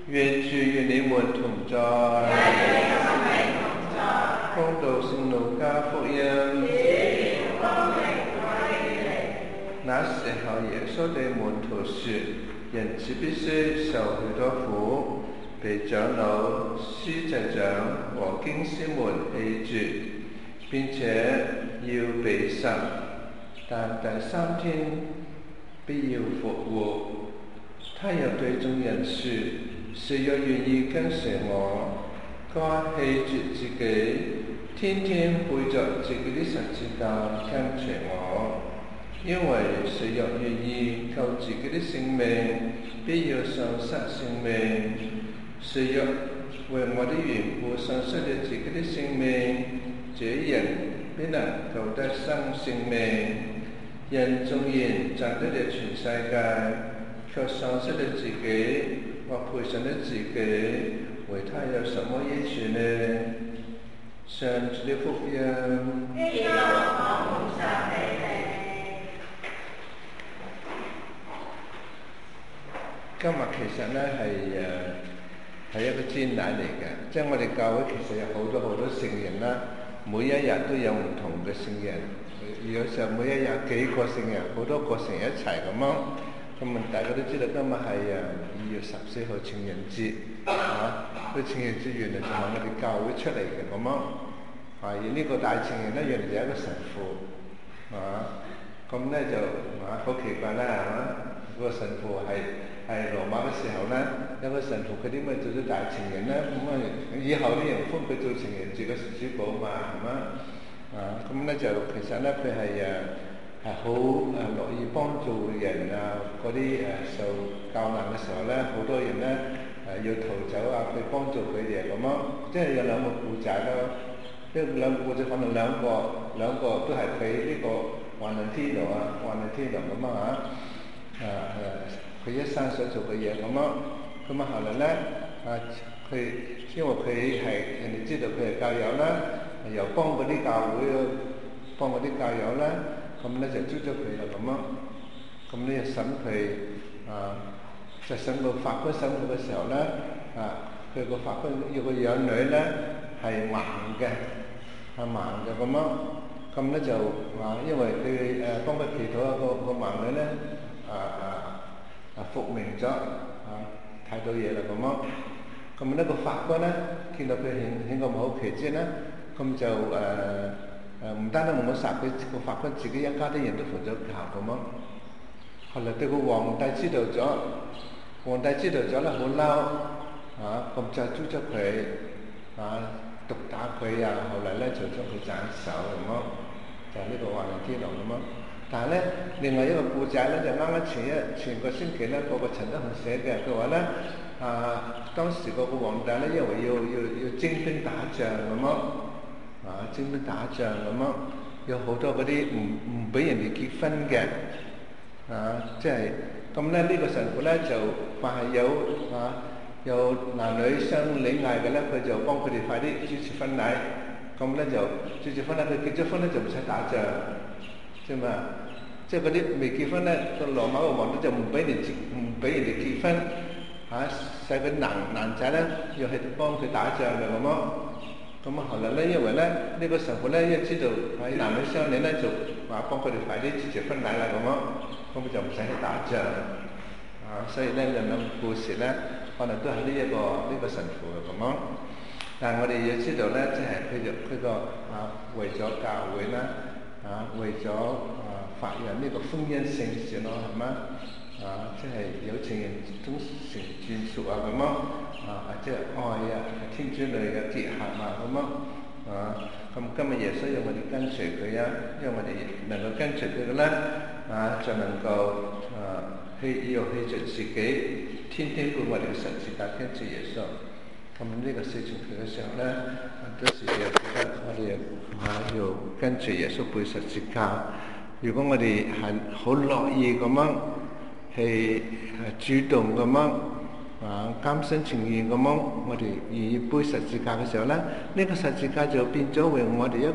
願主與你們同在，恭讀聖路加福音。那時候，耶穌對門徒說：人子必須受許多苦，被長老、司祭長和經師們棄絕，並且要被殺，但第三天必要復活。他又對眾人說：誰若願意跟隨我，該棄絕自己，天天背着自己的十字架跟隨我。因為誰若願意救自己的性命，必要喪失性命；誰若為我的緣故喪失了自己的性命，這人必能救得生性命。人縱然賺得了全世界，卻喪失了自己，或賠上了自己，為他有什麼益處呢？上主的福音。今日其實呢係一個專欄嚟嘅，即係我哋教會其實有好多聖人啦，每一日都有唔同嘅聖人，有時候每一日幾個聖人，好多個聖人一齊咁樣。咁大家都知道今日係2月14號情人節個情人節原來就係我哋教會出嚟嘅咁樣。而呢個大情人呢，原來就係一個神父咁呢就好奇怪啦，係嘛？嗰個神父係羅馬嘅時候呢，有個神父佢點解做咗大情人呢？咁以後啲人封佢做情人節嘅主保嘛，係嘛？咁呢就其實呢，佢係好樂意幫助人嗰啲受教難嘅時候呢，好多人呢要逃走佢幫助佢哋咁樣，即係有兩個故仔咯。呢兩個故仔可能兩個都係佢呢個華倫天奴咁佢一生所做嘅嘢咁後來呢佢因為佢係人哋知道佢係教友啦，又幫嗰啲教會幫嗰啲教友啦，咁呢就捉咗佢啦咁呢就審佢就審個法官審佢嘅時候呢，佢個法官要個養女呢係盲嘅咁呢就因為佢幫佢祈禱個盲女呢復明咗睇到嘢啦咁呢個法官呢見到佢顯個好奇蹟呢，咁就唔單止冇殺佢，個法官自己一家啲人都瞓咗覺咁後來對個皇帝知道咗咧好嬲咁就捉咗佢毒打佢後來咧就將佢斬首就係呢個華倫天奴但係咧另外一個故仔咧就啱啱前個星期咧個陳德雄寫嘅，佢話咧當時個皇帝咧因為要徵兵打仗徵兵打仗有好多嗰啲唔俾人哋結婚嘅即係咁咧呢個神父咧就凡係有男女相戀愛嘅咧，佢就幫佢哋快啲主持婚禮。咁咧就主持婚禮，佢結咗婚咧就唔使打仗，啫嘛。即係嗰啲未結婚咧，個羅馬個皇帝就唔俾人哋結婚使嗰啲男仔咧要去幫佢打仗嘅咁後來咧，因為咧呢個神父咧一知道喺男女相戀咧，就話幫佢哋快啲主持婚禮啦咁就唔使去打仗所以咧兩個故事咧。可能都係呢個神父但係我哋要知道咧，即係佢為咗教會啦，為咗發揚呢個婚姻聖事咯，係嘛即係有情人終成眷屬即係愛天主女嘅結合咁今日耶穌要我哋跟隨佢因為我哋能夠跟隨佢嘅咧就能夠要棄絕自己。天天背我哋嘅十字架跟住耶穌，咁呢個四重條嘅時候咧，都時又記得我哋要跟住耶穌背十字架。如果我哋係好樂意咁樣，係主動咁樣甘心情願咁樣，我哋願意背十字架嘅時候咧，呢個十字架就變咗為我哋一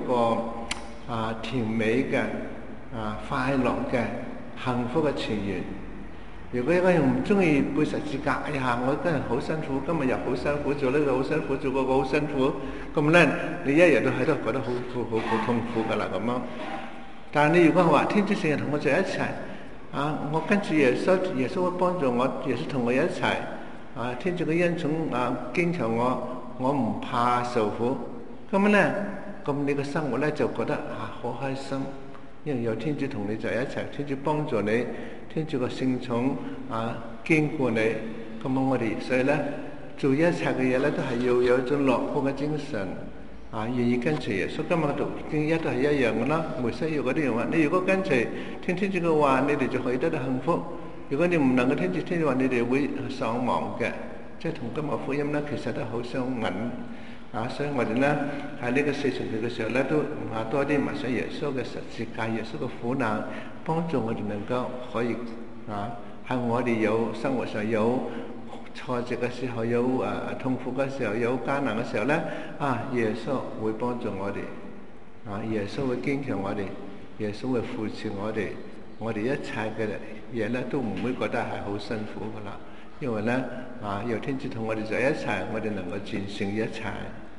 個甜美嘅快樂嘅幸福嘅泉源。 如果一個人唔中意背十字架，哎呀，我今日好辛苦，今日又好辛苦，做呢個好辛苦，做嗰個好辛苦，咁咧你一日都喺度覺得好痛苦噶啦咁樣。但係你如果話天主聖人同我在一齊，我跟住耶穌，耶穌會幫助我，耶穌同我一齊，天主嘅恩寵堅強我唔怕受苦，咁咧，咁你嘅生活咧就覺得好開心，因為有天主同你在一齊，天主幫助你。天主嘅聖寵堅固你，咁我哋所以咧做一切嘅嘢咧都係要有一種樂觀嘅精神，願意跟隨耶穌。今日讀經都係一樣嘅啦，冇需要嗰啲人話，你如果跟隨聽天主嘅話，你哋就可以得到幸福；如果你唔能夠聽住天主話，你哋會喪亡嘅。即係同今日福音咧，其實都好相吻。所以我哋咧喺呢個四旬期嘅時候咧，都多啲默想耶穌嘅十字架、耶穌嘅苦難，幫助我哋能夠可以喺我哋有生活上有挫折嘅時候，有痛苦嘅時候，有艱難嘅時候咧，耶穌會幫助我哋，耶穌會堅強我哋，耶穌會扶持我哋，我哋一切嘅嘢咧都唔會覺得係好辛苦噶啦，因為咧有天主同我哋在一齊，我哋能夠戰勝一切。